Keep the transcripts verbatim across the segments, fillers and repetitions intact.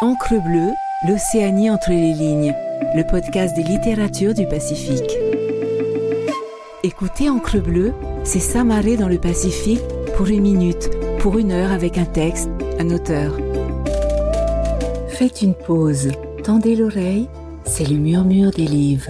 Encre bleue, l'Océanie entre les lignes, le podcast des littératures du Pacifique. Écoutez Encre bleue, c'est s'amarrer dans le Pacifique pour une minute, pour une heure avec un texte, un auteur. Faites une pause, tendez l'oreille, c'est le murmure des livres.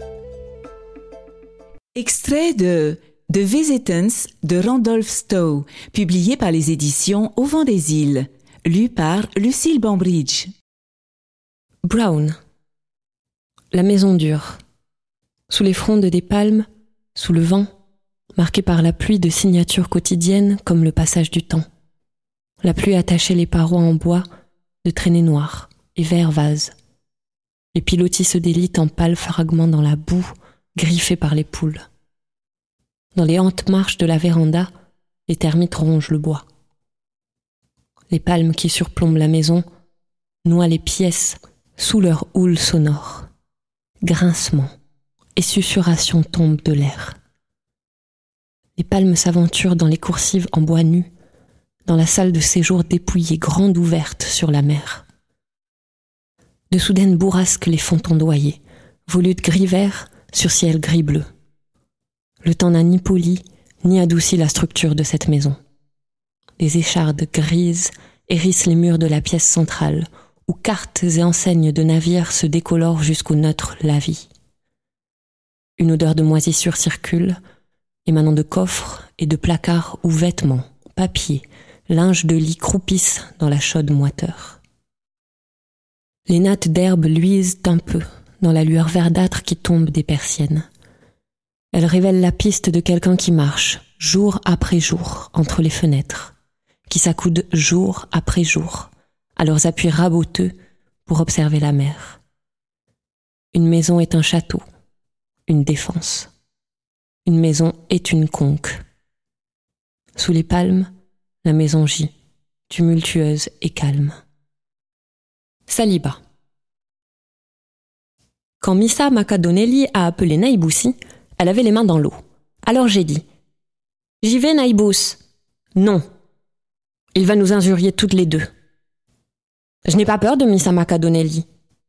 Extrait de The Visitants de Randolph Stowe, publié par les éditions Au vent des îles, lu par Lucille Bambridge. Brown. La maison dure. Sous les frondes des palmes, sous le vent, marqué par la pluie de signatures quotidiennes comme le passage du temps. La pluie attachait les parois en bois de traînées noires et verts vases. Les pilotis se délitent en pâles fragments dans la boue, griffés par les poules. Dans les hautes marches de la véranda, les termites rongent le bois. Les palmes qui surplombent la maison noient les pièces sous leur houle sonore. Grincement et susurration tombent de l'air. Les palmes s'aventurent dans les coursives en bois nu, dans la salle de séjour dépouillée grande ouverte sur la mer. De soudaines bourrasques les font ondoyer, volutes gris-vert sur ciel gris-bleu. Le temps n'a ni poli, ni adouci la structure de cette maison. Des échardes grises hérissent les murs de la pièce centrale, où cartes et enseignes de navires se décolorent jusqu'au neutre lavis. Une odeur de moisissure circule, émanant de coffres et de placards où vêtements, papiers, linge de lit croupissent dans la chaude moiteur. Les nattes d'herbe luisent un peu dans la lueur verdâtre qui tombe des persiennes. Elles révèlent la piste de quelqu'un qui marche, jour après jour, entre les fenêtres, qui s'accoudent jour après jour, à leurs appuis raboteux pour observer la mer. Une maison est un château, une défense. Une maison est une conque. Sous les palmes, la maison gît, tumultueuse et calme. Saliba. Quand Missa Makadoneli a appelé Naïboussi, elle avait les mains dans l'eau. Alors j'ai dit « J'y vais, Naïbous !»« Non. Il va nous injurier toutes les deux. » Je n'ai pas peur de Missa Makadoneli.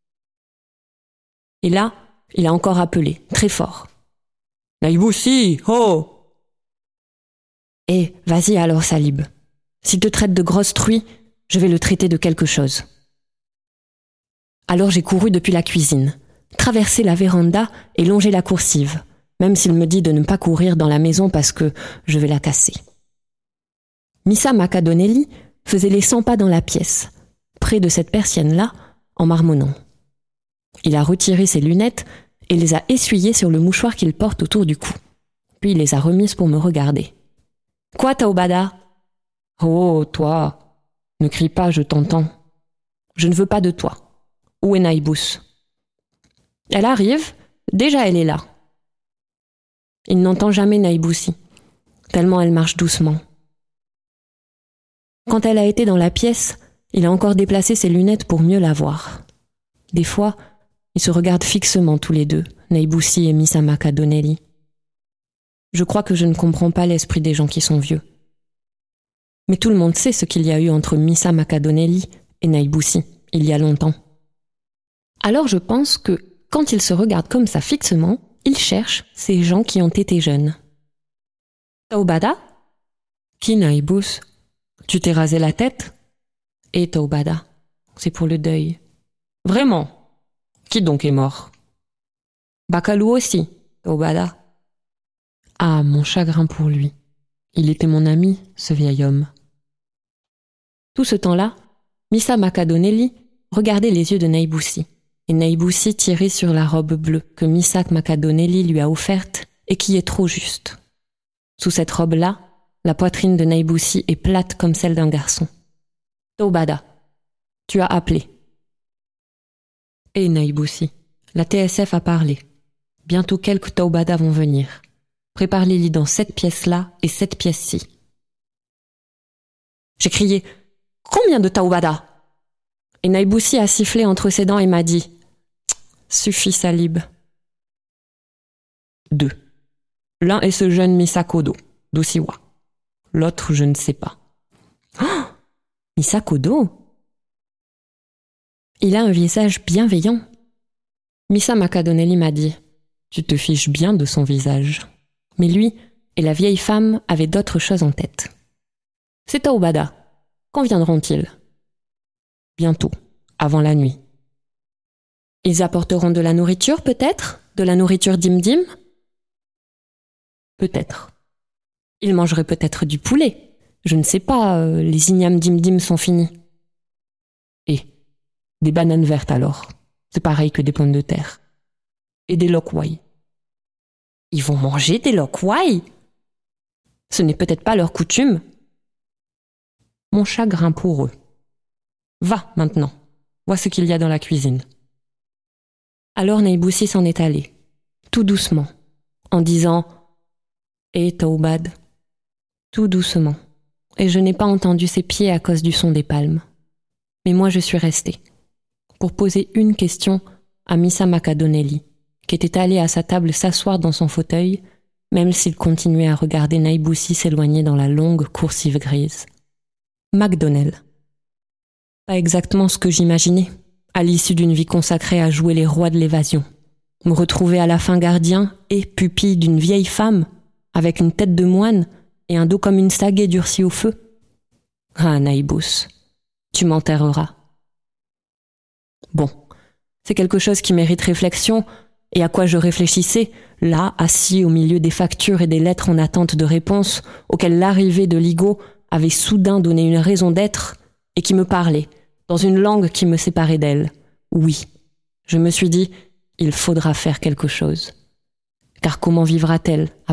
Et là, il a encore appelé, très fort. « Naïboussi, oh !»« Eh, vas-y alors, Salib. S'il te traite de grosse truie, je vais le traiter de quelque chose. » Alors j'ai couru depuis la cuisine, traversé la véranda et longé la coursive, même s'il me dit de ne pas courir dans la maison parce que je vais la casser. Missa Makadoneli faisait les cent pas dans la pièce, près de cette persienne-là, en marmonnant. Il a retiré ses lunettes et les a essuyées sur le mouchoir qu'il porte autour du cou. Puis il les a remises pour me regarder. « Quoi, Taobada ?»« Oh, toi, ne crie pas, je t'entends. Je ne veux pas de toi. Où est Naïbous ?»« Elle arrive, déjà elle est là. » Il n'entend jamais Naïboussi, tellement elle marche doucement. Quand elle a été dans la pièce, il a encore déplacé ses lunettes pour mieux la voir. Des fois, ils se regardent fixement tous les deux, Naïboussi et Missa Makadoneli. Je crois que je ne comprends pas l'esprit des gens qui sont vieux. Mais tout le monde sait ce qu'il y a eu entre Missa Makadoneli et Naïboussi, il y a longtemps. Alors je pense que, quand ils se regardent comme ça fixement, ils cherchent ces gens qui ont été jeunes. « Taobada ?»« Qui, Naïbous ? Tu t'es rasé la tête ?»« Et Taobada, c'est pour le deuil. »« Vraiment ? Qui donc est mort ? »« Bakalou aussi, Taobada. »« Ah, mon chagrin pour lui. Il était mon ami, ce vieil homme. » Tout ce temps-là, Missa Makadoneli regardait les yeux de Naïboussi. Et Naïboussi tirait sur la robe bleue que Missa Makadoneli lui a offerte et qui est trop juste. Sous cette robe-là, la poitrine de Naïboussi est plate comme celle d'un garçon. « Taobada, tu as appelé. »« Eh Naïboussi, la T S F a parlé. Bientôt quelques Taobada vont venir. Prépare les lits dans cette pièce-là et cette pièce-ci. » J'ai crié « Combien de Taobada ?» Et Naïboussi a sifflé entre ses dents et m'a dit « Suffit, Salib. » Deux. L'un est ce jeune Misakodo, d'Osiwa. L'autre, je ne sais pas. Oh, Misakodo ? Il a un visage bienveillant. Missa Makadoneli m'a dit « Tu te fiches bien de son visage. » Mais lui et la vieille femme avaient d'autres choses en tête. « C'est Taubada. Quand viendront-ils ?»« Bientôt, avant la nuit. »« Ils apporteront de la nourriture, peut-être ? De la nourriture dim-dim ?»« Peut-être. Ils mangeraient peut-être du poulet. Je ne sais pas, euh, les ignames dim-dim sont finis. » Et des bananes vertes alors. C'est pareil que des pommes de terre. Et des lokwai. Ils vont manger des lokwai ? Ce n'est peut-être pas leur coutume. Mon chagrin pour eux. Va maintenant, vois ce qu'il y a dans la cuisine. Alors Naiboussi s'en est allé, tout doucement, en disant « Eh Taubad », tout doucement, et je n'ai pas entendu ses pieds à cause du son des palmes. Mais moi je suis restée, pour poser une question à Missa Makadoneli, qui était allé à sa table s'asseoir dans son fauteuil, même s'il continuait à regarder Naiboussi s'éloigner dans la longue coursive grise. McDonnell. Pas exactement ce que j'imaginais, à l'issue d'une vie consacrée à jouer les rois de l'évasion. Me retrouver à la fin gardien et pupille d'une vieille femme, avec une tête de moine et un dos comme une sagaie durcie au feu. Ah, Naibous, tu m'enterreras. Bon, c'est quelque chose qui mérite réflexion, et à quoi je réfléchissais, là, assis au milieu des factures et des lettres en attente de réponse, auxquelles l'arrivée de Ligo avait soudain donné une raison d'être, et qui me parlait, dans une langue qui me séparait d'elle. Oui, je me suis dit, il faudra faire quelque chose. Car comment vivra-t-elle après ?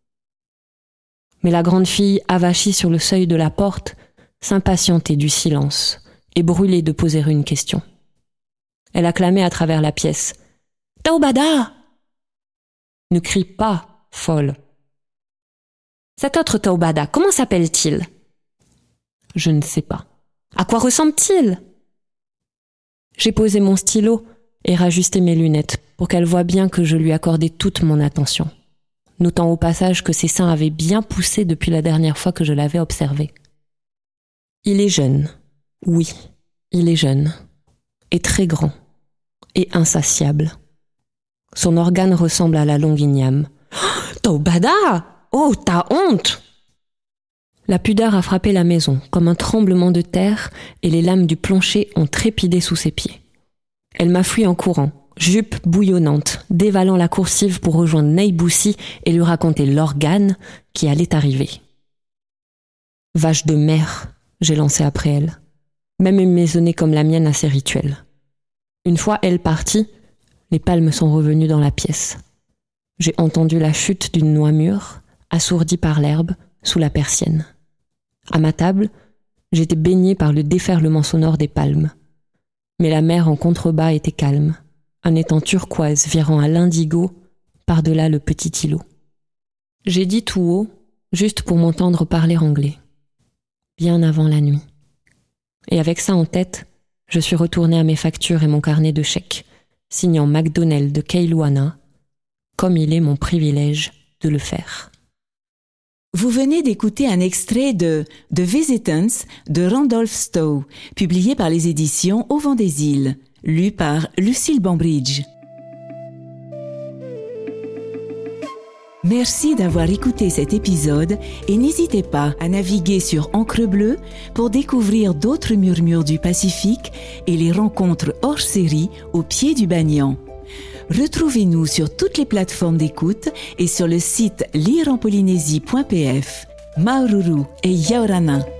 Mais la grande fille, avachie sur le seuil de la porte, s'impatientait du silence et brûlait de poser une question. Elle acclamait à travers la pièce. « Taubada !» Ne crie pas, folle. « Cet autre Taubada, comment s'appelle-t-il ?»« Je ne sais pas. »« À quoi ressemble-t-il ?» J'ai posé mon stylo et rajusté mes lunettes pour qu'elle voie bien que je lui accordais toute mon attention, notant au passage que ses seins avaient bien poussé depuis la dernière fois que je l'avais observé. Il est jeune, oui, il est jeune, et très grand, et insatiable. Son organe ressemble à la longue igname. Oh, « Taubada ! Oh, t'as honte !» La pudeur a frappé la maison, comme un tremblement de terre, et les lames du plancher ont trépidé sous ses pieds. Elle m'a fui en courant, jupe bouillonnante, dévalant la coursive pour rejoindre Naiboussi et lui raconter l'organe qui allait arriver. « Vache de mer !» j'ai lancé après elle, même maisonnée comme la mienne à ses rituels. Une fois elle partie, les palmes sont revenues dans la pièce. J'ai entendu la chute d'une noix mûre, assourdie par l'herbe, sous la persienne. À ma table, j'étais baignée par le déferlement sonore des palmes. Mais la mer en contrebas était calme, un étang turquoise virant à l'indigo par-delà le petit îlot. J'ai dit tout haut, juste pour m'entendre parler anglais. Bien avant la nuit. Et avec ça en tête, je suis retournée à mes factures et mon carnet de chèques, signant McDonnell de Keiluana, comme il est mon privilège de le faire. Vous venez d'écouter un extrait de The Visitants de Randolph Stowe, publié par les éditions Au Vent des Îles, lu par Lucille Bambridge. Merci d'avoir écouté cet épisode et n'hésitez pas à naviguer sur Encre Bleue pour découvrir d'autres murmures du Pacifique et les rencontres hors série au pied du Banyan. Retrouvez-nous sur toutes les plateformes d'écoute et sur le site lire en polynésie point p f. Maururu et Yaorana.